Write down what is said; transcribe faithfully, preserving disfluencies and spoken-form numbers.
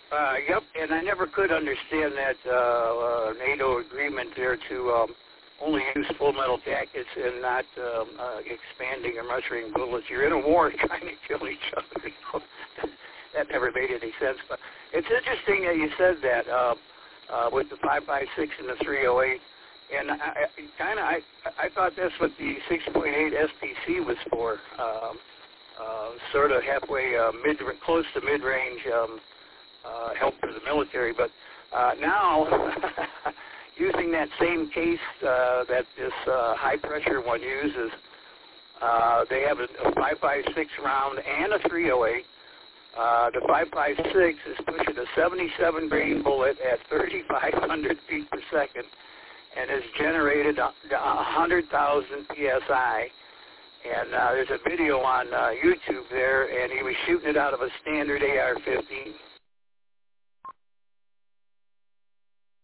Uh, yep, and I never could understand that uh, uh, NATO agreement there to um, only use full metal jackets and not um, uh, expanding or mustering bullets. You're in a war trying to kill each other. You know? That never made any sense. But it's interesting that you said that uh, uh, with the five five six and the three oh eight. And I, I kind of I, I thought that's what the six point eight S P C was for, um, uh, sort of halfway uh, mid, close to mid-range um, uh, help for the military. But uh, now, using that same case uh, that this uh, high-pressure one uses, uh, they have a, a five five six round and a three oh eight. Uh, the five five six is pushing a seventy-seven grain bullet at thirty-five hundred feet per second and has generated one hundred thousand P S I. And uh, there's a video on uh, YouTube there, and he was shooting it out of a standard A R fifteen.